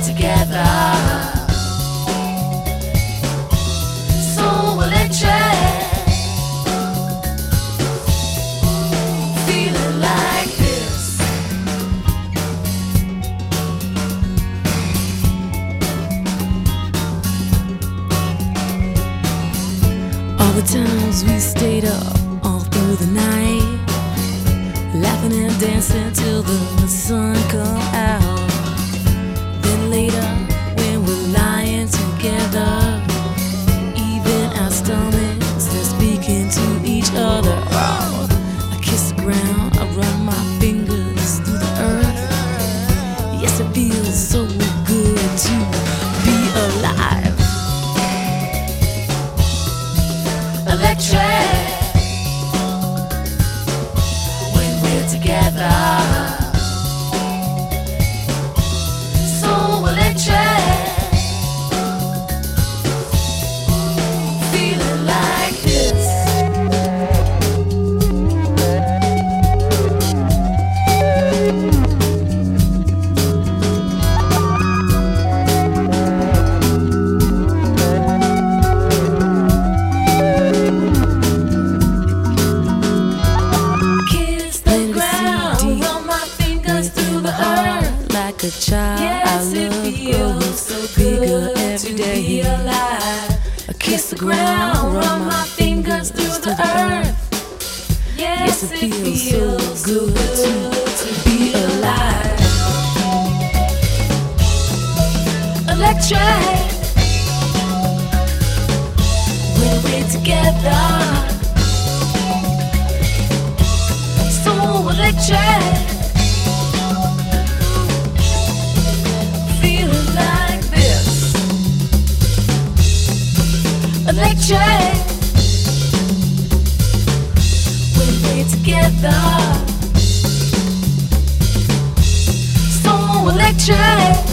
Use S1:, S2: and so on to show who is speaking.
S1: together. So electric, feeling like this. All the times we stayed up all through the night, laughing and dancing till the sun come out. Then later, when we're lying together, even our stomachs, they're speaking to each other. I kiss the ground, I run my fingers through the earth. Yes, it feels so good to be alive. Electric, when we're together. So electric, feeling like this. Like a child, yes, I love growing so bigger every day. I kiss the ground, run my fingers through the earth. Yes, it feels so good to be alive. Electric, when we're together. So electric, electric, when we're together. So electric.